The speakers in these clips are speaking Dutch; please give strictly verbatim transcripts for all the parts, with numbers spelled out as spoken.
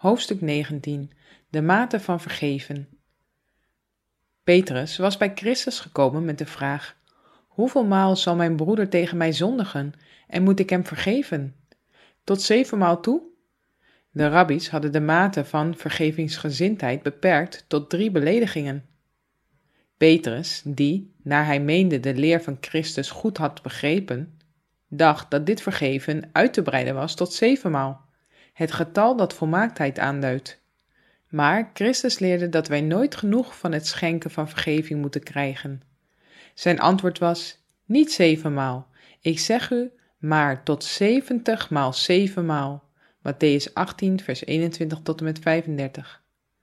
Hoofdstuk negentien. De mate van vergeven. Petrus was bij Christus gekomen met de vraag: hoeveel maal zal mijn broeder tegen mij zondigen en moet ik hem vergeven? Tot zevenmaal toe? De rabbies hadden de mate van vergevingsgezindheid beperkt tot drie beledigingen. Petrus, die, naar hij meende de leer van Christus goed had begrepen, dacht dat dit vergeven uit te breiden was tot zevenmaal, het getal dat volmaaktheid aanduidt. Maar Christus leerde dat wij nooit genoeg van het schenken van vergeving moeten krijgen. Zijn antwoord was: niet zevenmaal, ik zeg u, maar tot zeventig maal zevenmaal. Mattheüs achttien, vers eenentwintig tot en met vijfendertig.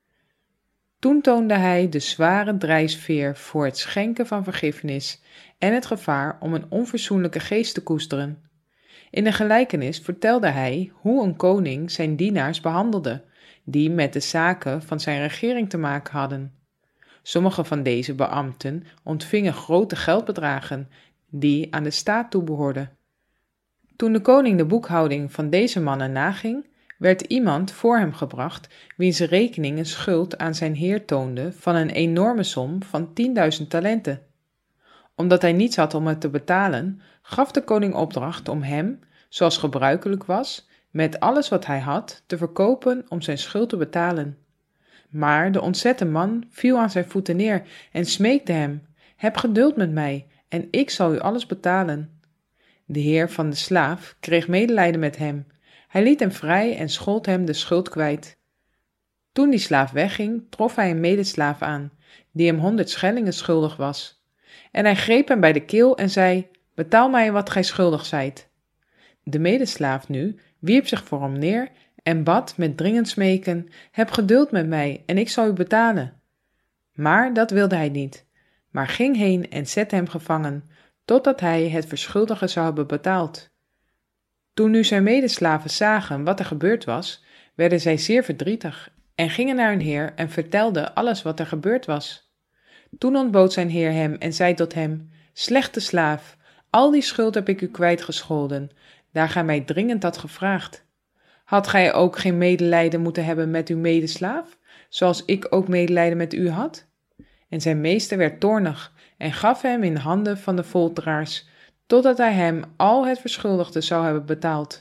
Toen toonde hij de zware drijfveer voor het schenken van vergiffenis en het gevaar om een onverzoenlijke geest te koesteren. In een gelijkenis vertelde hij hoe een koning zijn dienaars behandelde, die met de zaken van zijn regering te maken hadden. Sommige van deze beambten ontvingen grote geldbedragen, die aan de staat toebehoorden. Toen de koning de boekhouding van deze mannen naging, werd iemand voor hem gebracht, wiens rekening een schuld aan zijn heer toonde van een enorme som van tienduizend talenten. Omdat hij niets had om het te betalen, gaf de koning opdracht om hem, zoals gebruikelijk was, met alles wat hij had, te verkopen om zijn schuld te betalen. Maar de ontzette man viel aan zijn voeten neer en smeekte hem: heb geduld met mij, en ik zal u alles betalen. De heer van de slaaf kreeg medelijden met hem. Hij liet hem vrij en schold hem de schuld kwijt. Toen die slaaf wegging, trof hij een medeslaaf aan, die hem honderd schellingen schuldig was. En hij greep hem bij de keel en zei: betaal mij wat gij schuldig zijt. De medeslaaf nu wierp zich voor hem neer en bad met dringend smeken: heb geduld met mij en ik zal u betalen. Maar dat wilde hij niet, maar ging heen en zette hem gevangen, totdat hij het verschuldigde zou hebben betaald. Toen nu zijn medeslaven zagen wat er gebeurd was, werden zij zeer verdrietig en gingen naar hun heer en vertelden alles wat er gebeurd was. Toen ontbood zijn heer hem en zei tot hem: slechte slaaf, al die schuld heb ik u kwijtgescholden, daar gij mij dringend had gevraagd. Had gij ook geen medelijden moeten hebben met uw medeslaaf, zoals ik ook medelijden met u had? En zijn meester werd toornig en gaf hem in handen van de folteraars, totdat hij hem al het verschuldigde zou hebben betaald.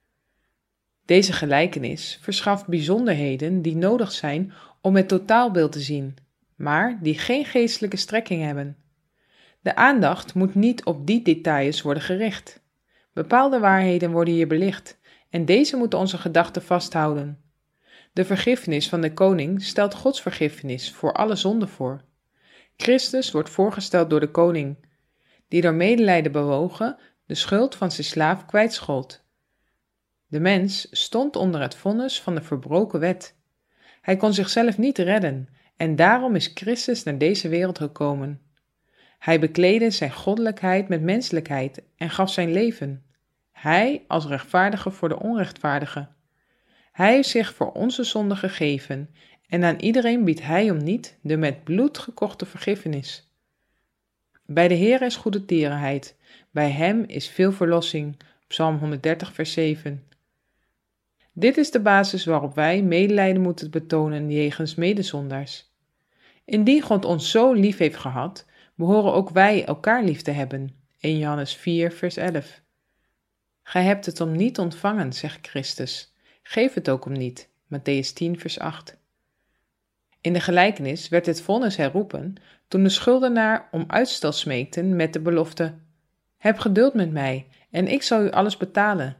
Deze gelijkenis verschaft bijzonderheden die nodig zijn om het totaalbeeld te zien, maar die geen geestelijke strekking hebben. De aandacht moet niet op die details worden gericht. Bepaalde waarheden worden hier belicht, en deze moeten onze gedachten vasthouden. De vergiffenis van de koning stelt Gods vergiffenis voor alle zonden voor. Christus wordt voorgesteld door de koning, die door medelijden bewogen de schuld van zijn slaaf kwijtschold. De mens stond onder het vonnis van de verbroken wet. Hij kon zichzelf niet redden en daarom is Christus naar deze wereld gekomen. Hij bekleedde zijn goddelijkheid met menselijkheid en gaf zijn leven. Hij als rechtvaardige voor de onrechtvaardige. Hij heeft zich voor onze zonden gegeven en aan iedereen biedt hij om niet de met bloed gekochte vergiffenis. Bij de Heer is goede tierenheid, bij hem is veel verlossing. Psalm honderddertig, vers zeven. Dit is de basis waarop wij medelijden moeten betonen jegens medezondaars. Indien God ons zo lief heeft gehad, behoren ook wij elkaar lief te hebben. Eerste Johannes vier, vers elf. Gij hebt het om niet ontvangen, zegt Christus. Geef het ook om niet. Mattheüs tien, vers acht. In de gelijkenis werd het vonnis herroepen toen de schuldenaar om uitstel smeekten met de belofte: heb geduld met mij en ik zal u alles betalen.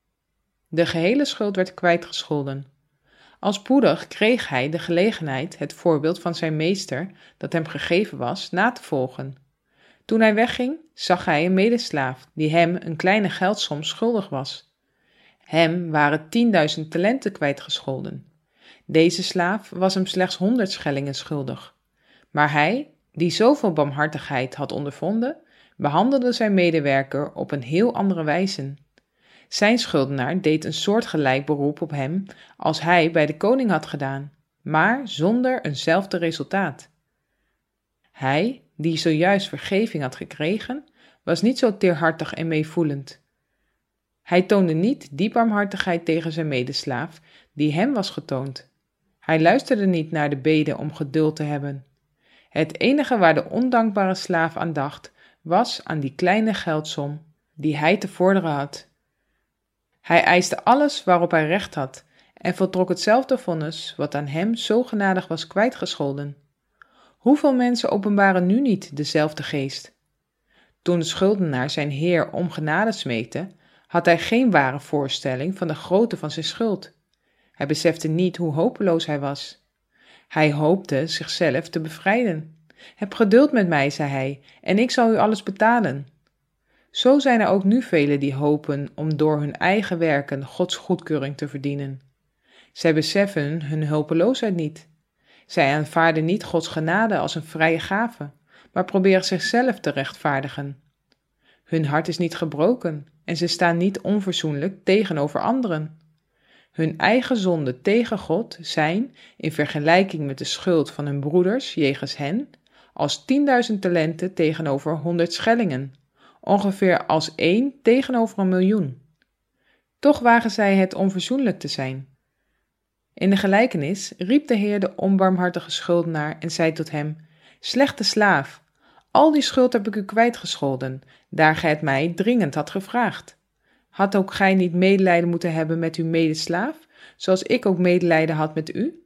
De gehele schuld werd kwijtgescholden. Al spoedig kreeg hij de gelegenheid het voorbeeld van zijn meester, dat hem gegeven was, na te volgen. Toen hij wegging, zag hij een medeslaaf die hem een kleine geldsom schuldig was. Hem waren tienduizend talenten kwijtgescholden. Deze slaaf was hem slechts honderd schellingen schuldig. Maar hij, die zoveel barmhartigheid had ondervonden, behandelde zijn medewerker op een heel andere wijze. Zijn schuldenaar deed een soortgelijk beroep op hem als hij bij de koning had gedaan, maar zonder eenzelfde resultaat. Hij, die zojuist vergeving had gekregen, was niet zo teerhartig en meevoelend. Hij toonde niet die barmhartigheid tegen zijn medeslaaf die hem was getoond. Hij luisterde niet naar de bede om geduld te hebben. Het enige waar de ondankbare slaaf aan dacht, was aan die kleine geldsom die hij te vorderen had. Hij eiste alles waarop hij recht had en voltrok hetzelfde vonnis wat aan hem zo genadig was kwijtgescholden. Hoeveel mensen openbaren nu niet dezelfde geest? Toen de schuldenaar zijn heer om genade smeekte, had hij geen ware voorstelling van de grootte van zijn schuld. Hij besefte niet hoe hopeloos hij was. Hij hoopte zichzelf te bevrijden. Heb geduld met mij, zei hij, en ik zal u alles betalen. Zo zijn er ook nu velen die hopen om door hun eigen werken Gods goedkeuring te verdienen. Zij beseffen hun hulpeloosheid niet. Zij aanvaarden niet Gods genade als een vrije gave, maar proberen zichzelf te rechtvaardigen. Hun hart is niet gebroken en ze staan niet onverzoenlijk tegenover anderen. Hun eigen zonden tegen God zijn, in vergelijking met de schuld van hun broeders jegens hen, als tienduizend talenten tegenover honderd schellingen, ongeveer als één tegenover een miljoen. Toch wagen zij het onverzoenlijk te zijn. In de gelijkenis riep de Heer de onbarmhartige schuldenaar en zei tot hem: Slechte slaaf, al die schuld heb ik u kwijtgescholden, daar gij het mij dringend had gevraagd. Had ook gij niet medelijden moeten hebben met uw medeslaaf, zoals ik ook medelijden had met u?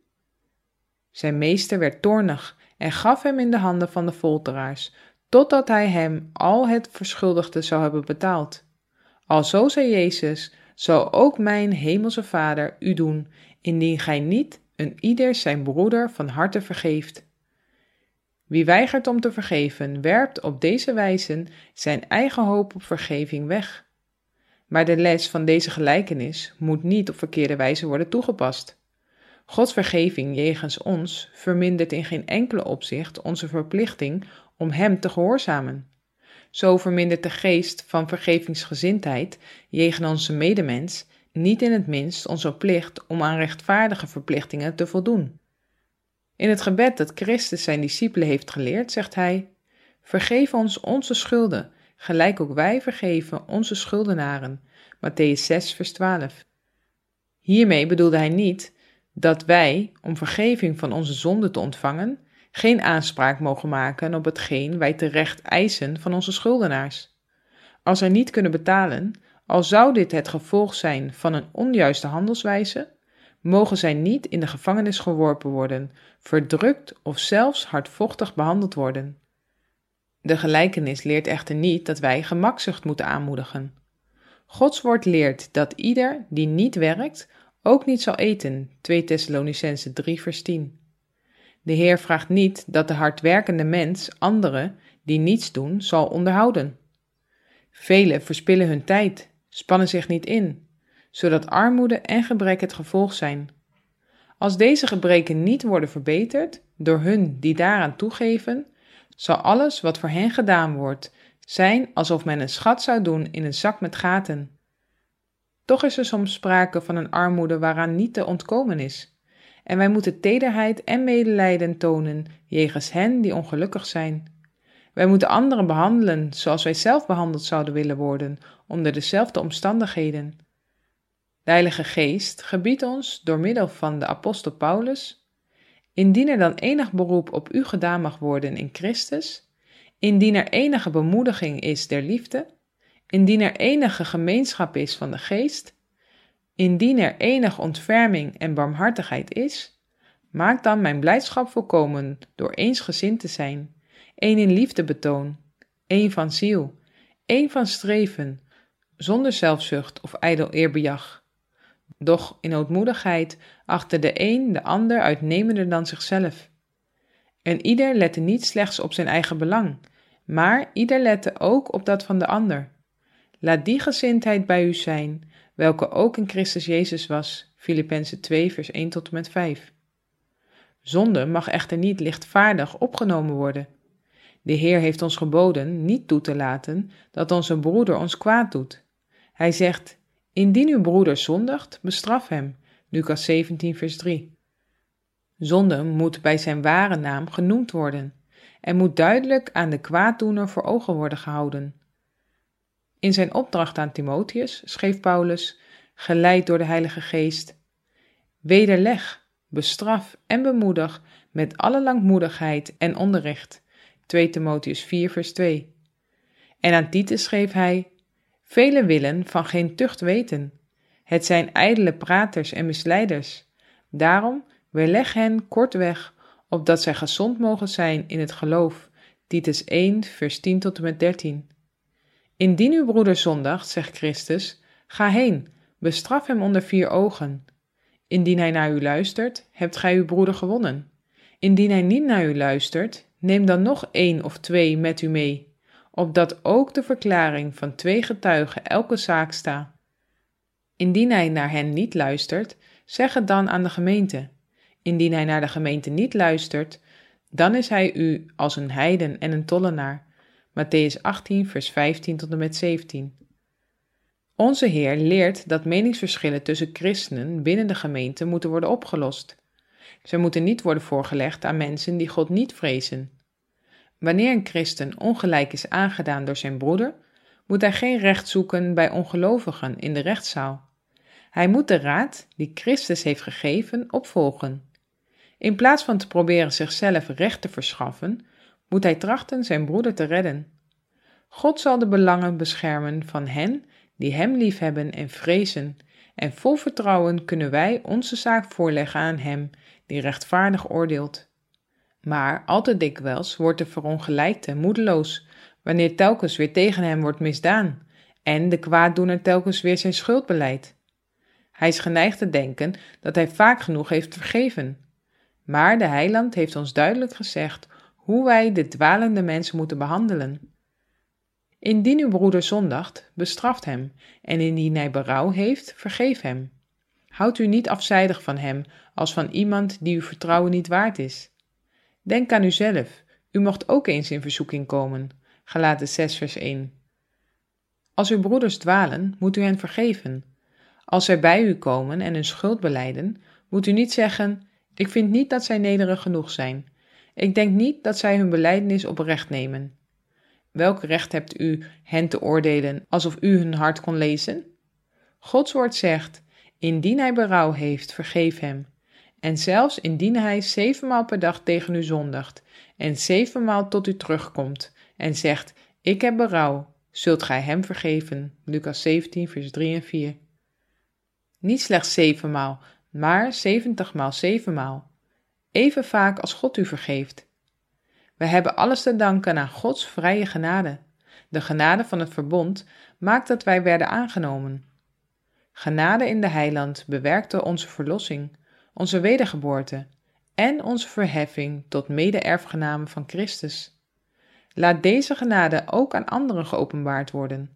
Zijn meester werd toornig en gaf hem in de handen van de folteraars, totdat hij hem al het verschuldigde zou hebben betaald. Alzo zei Jezus, zal ook mijn hemelse Vader u doen, indien gij niet een ieder zijn broeder van harte vergeeft. Wie weigert om te vergeven, werpt op deze wijze zijn eigen hoop op vergeving weg. Maar de les van deze gelijkenis moet niet op verkeerde wijze worden toegepast. Gods vergeving jegens ons vermindert in geen enkele opzicht onze verplichting om Hem te gehoorzamen. Zo vermindert de geest van vergevingsgezindheid jegens onze medemens niet in het minst onze plicht om aan rechtvaardige verplichtingen te voldoen. In het gebed dat Christus zijn discipelen heeft geleerd, zegt hij: Vergeef ons onze schulden, gelijk ook wij vergeven onze schuldenaren. Mattheüs zes, vers twaalf. Hiermee bedoelde hij niet dat wij, om vergeving van onze zonden te ontvangen, geen aanspraak mogen maken op hetgeen wij terecht eisen van onze schuldenaars. Als zij niet kunnen betalen, al zou dit het gevolg zijn van een onjuiste handelswijze, mogen zij niet in de gevangenis geworpen worden, verdrukt of zelfs hardvochtig behandeld worden. De gelijkenis leert echter niet dat wij gemakzucht moeten aanmoedigen. Gods woord leert dat ieder die niet werkt, ook niet zal eten, twee Thessalonicenzen drie, vers tien. De Heer vraagt niet dat de hardwerkende mens anderen, die niets doen, zal onderhouden. Velen verspillen hun tijd, spannen zich niet in, zodat armoede en gebrek het gevolg zijn. Als deze gebreken niet worden verbeterd door hun die daaraan toegeven, zal alles wat voor hen gedaan wordt zijn alsof men een schat zou doen in een zak met gaten. Toch is er soms sprake van een armoede waaraan niet te ontkomen is, en wij moeten tederheid en medelijden tonen jegens hen die ongelukkig zijn. Wij moeten anderen behandelen zoals wij zelf behandeld zouden willen worden, onder dezelfde omstandigheden. De Heilige Geest gebiedt ons door middel van de apostel Paulus: Indien er dan enig beroep op u gedaan mag worden in Christus, indien er enige bemoediging is der liefde, indien er enige gemeenschap is van de geest, indien er enige ontferming en barmhartigheid is, maak dan mijn blijdschap volkomen door eensgezind te zijn, één in liefde betoon, één van ziel, één van streven, zonder zelfzucht of ijdel eerbejag. Doch in ootmoedigheid achter de een de ander uitnemender dan zichzelf. En ieder lette niet slechts op zijn eigen belang, maar ieder lette ook op dat van de ander. Laat die gezindheid bij u zijn, welke ook in Christus Jezus was, Filippenzen twee, vers één tot en met vijf. Zonde mag echter niet lichtvaardig opgenomen worden. De Heer heeft ons geboden niet toe te laten dat onze broeder ons kwaad doet. Hij zegt: Indien uw broeder zondigt, bestraf hem, Lucas zeventien, vers drie. Zonde moet bij zijn ware naam genoemd worden en moet duidelijk aan de kwaaddoener voor ogen worden gehouden. In zijn opdracht aan Timotheus schreef Paulus, geleid door de Heilige Geest: Wederleg, bestraf en bemoedig met alle langmoedigheid en onderricht. twee Timotheus vier vers twee. En aan Titus schreef hij: Velen willen van geen tucht weten. Het zijn ijdele praters en misleiders. Daarom weerleg hen kortweg, opdat zij gezond mogen zijn in het geloof. Titus één vers tien tot en met dertien. Indien uw broeder zondigt, zegt Christus, ga heen, bestraf hem onder vier ogen. Indien hij naar u luistert, hebt gij uw broeder gewonnen. Indien hij niet naar u luistert, neem dan nog één of twee met u mee, opdat ook de verklaring van twee getuigen elke zaak sta. Indien hij naar hen niet luistert, zeg het dan aan de gemeente. Indien hij naar de gemeente niet luistert, dan is hij u als een heiden en een tollenaar. Mattheüs achttien vers vijftien tot en met zeventien. Onze Heer leert dat meningsverschillen tussen christenen binnen de gemeente moeten worden opgelost. Zij moeten niet worden voorgelegd aan mensen die God niet vrezen. Wanneer een christen ongelijk is aangedaan door zijn broeder, moet hij geen recht zoeken bij ongelovigen in de rechtszaal. Hij moet de raad die Christus heeft gegeven opvolgen. In plaats van te proberen zichzelf recht te verschaffen, moet hij trachten zijn broeder te redden. God zal de belangen beschermen van hen die hem liefhebben en vrezen, en vol vertrouwen kunnen wij onze zaak voorleggen aan hem die rechtvaardig oordeelt. Maar al te dikwijls wordt de verongelijkte moedeloos, wanneer telkens weer tegen hem wordt misdaan, en de kwaaddoener telkens weer zijn schuld belijdt. Hij is geneigd te denken dat hij vaak genoeg heeft vergeven. Maar de Heiland heeft ons duidelijk gezegd hoe wij de dwalende mensen moeten behandelen. Indien uw broeder zondigt, bestraft hem, en indien hij berouw heeft, vergeef hem. Houd u niet afzijdig van hem, als van iemand die uw vertrouwen niet waard is. Denk aan uzelf, u mocht ook eens in verzoeking komen. Galaten zes vers één. Als uw broeders dwalen, moet u hen vergeven. Als zij bij u komen en hun schuld belijden, moet u niet zeggen: ik vind niet dat zij nederig genoeg zijn. Ik denk niet dat zij hun belijdenis oprecht nemen. Welk recht hebt u hen te oordelen alsof u hun hart kon lezen? Gods woord zegt: indien hij berouw heeft, vergeef hem. En zelfs indien hij zevenmaal per dag tegen u zondigt en zevenmaal tot u terugkomt en zegt: ik heb berouw, zult gij hem vergeven. Lucas zeventien vers drie en vier. Niet slechts zevenmaal, maar zeventigmaal zevenmaal. Even vaak als God u vergeeft. We hebben alles te danken aan Gods vrije genade. De genade van het verbond maakt dat wij werden aangenomen. Genade in de Heiland bewerkte onze verlossing, onze wedergeboorte en onze verheffing tot mede-erfgenamen van Christus. Laat deze genade ook aan anderen geopenbaard worden.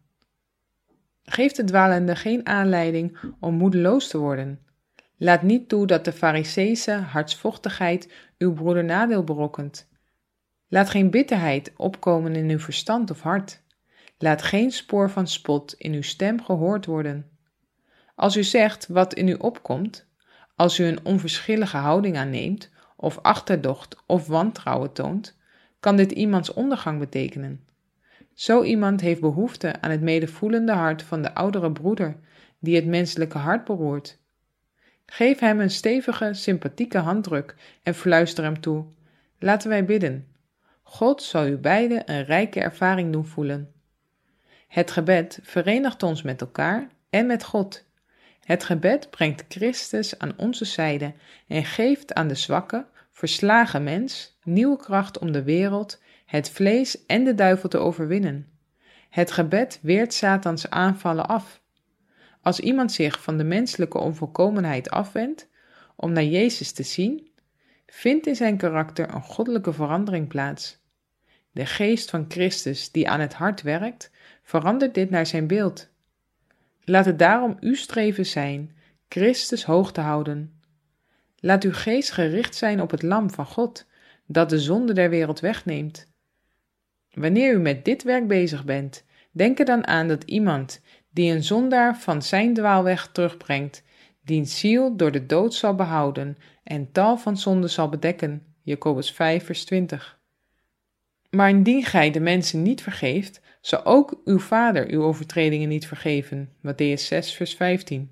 Geef de dwalende geen aanleiding om moedeloos te worden. Laat niet toe dat de Fariseese hartsvochtigheid uw broeder nadeel berokkent. Laat geen bitterheid opkomen in uw verstand of hart. Laat geen spoor van spot in uw stem gehoord worden. Als u zegt wat in u opkomt, als u een onverschillige houding aanneemt, of achterdocht of wantrouwen toont, kan dit iemands ondergang betekenen. Zo iemand heeft behoefte aan het medevoelende hart van de oudere broeder, die het menselijke hart beroert. Geef hem een stevige, sympathieke handdruk en fluister hem toe: laten wij bidden. God zal u beiden een rijke ervaring doen voelen. Het gebed verenigt ons met elkaar en met God. Het gebed brengt Christus aan onze zijde en geeft aan de zwakke, verslagen mens nieuwe kracht om de wereld, het vlees en de duivel te overwinnen. Het gebed weert Satans aanvallen af. Als iemand zich van de menselijke onvolkomenheid afwendt om naar Jezus te zien, vindt in zijn karakter een goddelijke verandering plaats. De geest van Christus die aan het hart werkt, verandert dit naar zijn beeld. Laat het daarom uw streven zijn Christus hoog te houden. Laat uw geest gericht zijn op het lam van God, dat de zonde der wereld wegneemt. Wanneer u met dit werk bezig bent, denk er dan aan dat iemand die een zondaar van zijn dwaalweg terugbrengt, diens ziel door de dood zal behouden en tal van zonden zal bedekken. Jacobus vijf vers twintig. Maar indien gij de mensen niet vergeeft, zal ook uw Vader uw overtredingen niet vergeven. Mattheüs zes, vers vijftien.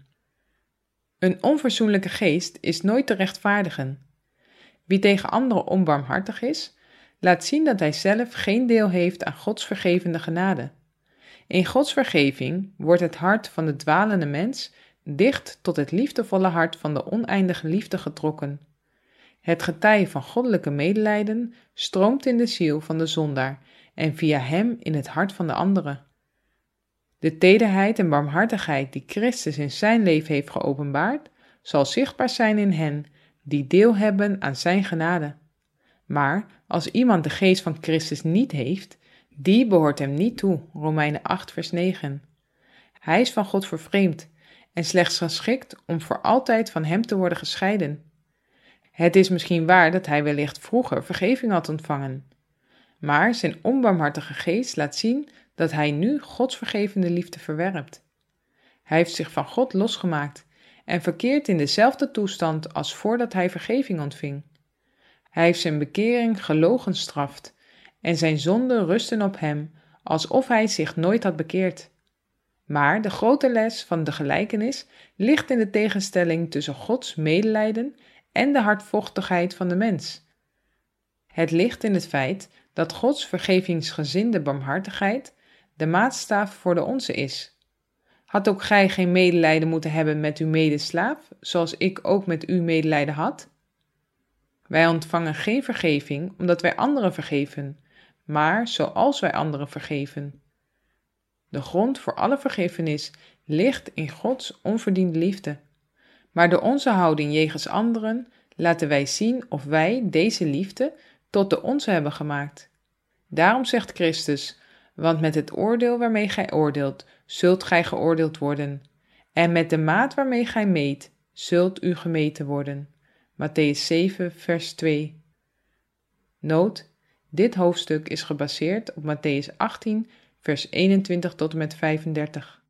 Een onverzoenlijke geest is nooit te rechtvaardigen. Wie tegen anderen onbarmhartig is, laat zien dat hij zelf geen deel heeft aan Gods vergevende genade. In Gods vergeving wordt het hart van de dwalende mens dicht tot het liefdevolle hart van de oneindige liefde getrokken. Het getij van goddelijke medelijden stroomt in de ziel van de zondaar en via hem in het hart van de anderen. De tederheid en barmhartigheid die Christus in zijn leven heeft geopenbaard, zal zichtbaar zijn in hen die deel hebben aan zijn genade. Maar als iemand de geest van Christus niet heeft, die behoort hem niet toe, Romeinen acht, vers negen. Hij is van God vervreemd en slechts geschikt om voor altijd van hem te worden gescheiden. Het is misschien waar dat hij wellicht vroeger vergeving had ontvangen, maar zijn onbarmhartige geest laat zien dat hij nu Gods vergevende liefde verwerpt. Hij heeft zich van God losgemaakt en verkeert in dezelfde toestand als voordat hij vergeving ontving. Hij heeft zijn bekering gelogenstraft en zijn zonden rusten op hem, alsof hij zich nooit had bekeerd. Maar de grote les van de gelijkenis ligt in de tegenstelling tussen Gods medelijden en de hardvochtigheid van de mens. Het ligt in het feit dat Gods vergevingsgezinde barmhartigheid de maatstaf voor de onze is. Had ook gij geen medelijden moeten hebben met uw medeslaaf, zoals ik ook met u medelijden had? Wij ontvangen geen vergeving omdat wij anderen vergeven, maar zoals wij anderen vergeven. De grond voor alle vergiffenis ligt in Gods onverdiende liefde. Maar door onze houding jegens anderen laten wij zien of wij deze liefde tot de onze hebben gemaakt. Daarom zegt Christus, want met het oordeel waarmee gij oordeelt, zult gij geoordeeld worden. En met de maat waarmee gij meet, zult u gemeten worden. Mattheüs zeven, vers twee. Noot, dit hoofdstuk is gebaseerd op Mattheüs achttien, vers eenentwintig tot en met vijfendertig.